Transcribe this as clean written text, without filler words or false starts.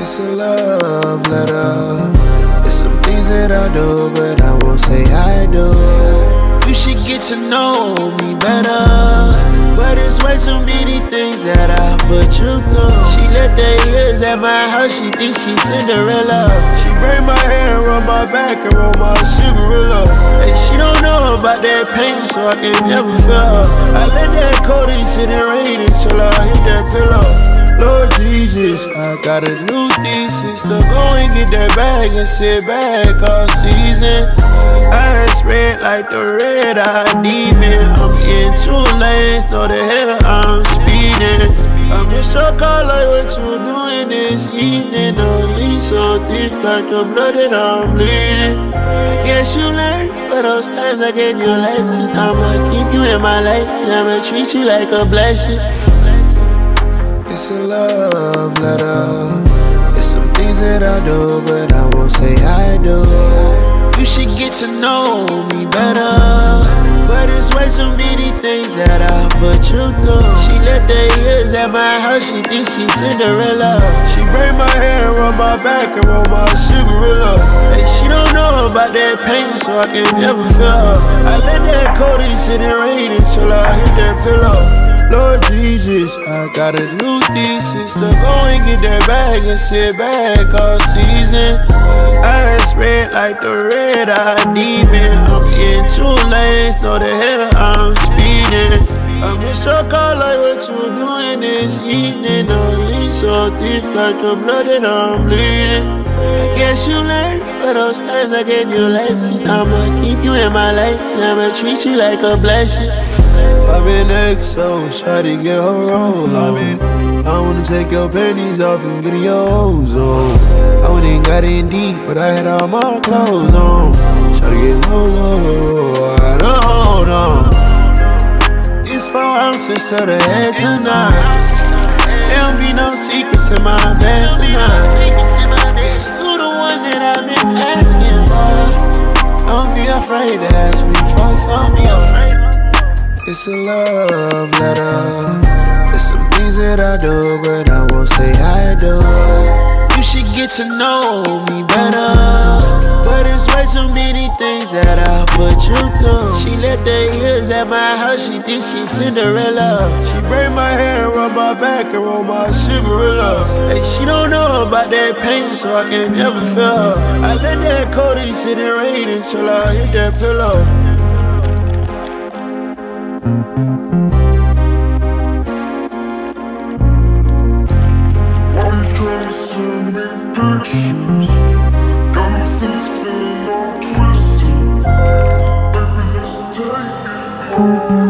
It's a love letter. It's some things that I do, but I won't say I do. You should get to know me better, but it's way too many things that I put you through. She left the years at my house, she thinks she's Cinderella. She braid my hair, rub my back, and roll my cigarette. Hey, she don't know about that pain, so I can never feel her. I let that codeine sit and rain until I hit that pillow. Lord Jesus, I got a new thesis to go and get that bag and sit back all season. Eyes red like the red-eyed demon. I'm in 2 lanes, know the hell I'm speeding. I'm just so cold like what you doing this evening. The lean so thick like the blood that I'm bleeding. I guess you learned for those times I gave you lessons. I'ma keep you in my life and I'ma treat you like a blessing. It's a love letter. It's some things that I do, but I won't say I do. You should get to know me better, but it's way too many things that I put you through. She left the years at my house, she thinks she's Cinderella. She braid my hair, rub my back, and roll my cigarette. Hey, she don't know about that pain, so I can never feel her. I let that codeine sit and rain until I hit that pillow. Lord Jesus, I got a new thesis to go and get that bag and sit back all season. Eyes red like the red-eyed demon. I'm in 2 lanes, know the hell I'm speeding. I'm just so cold like what you doing this evening. The lean so thick like the blood that I'm bleeding. I guess you learned for those times I gave you lessons. I'ma keep you in my life and I'ma treat you like a blessing. I've been XO, try to get her roll on. I wanna take your panties off and get in your hoes on. I went and got in deep, but I had all my clothes on. Try to get low, I had a hold on. It's 4 ounces to the head tonight. There don't be no secrets in my bed tonight. It's you the one that I've been asking for. Don't be afraid to ask me for something. It's a love letter. It's some things that I do, but I won't say I do. You should get to know me better, but it's way too many things that I put you through. She left the years at my house, she thinks she's Cinderella. She braid my hair, rub my back, and roll my cigarette. Hey, she don't know about that pain, so I can never feel her. I let that codeine sit and rain until I hit that pillow. Why you tryna send me pictures? Got my face feeling all twisted. Baby, let's take it home.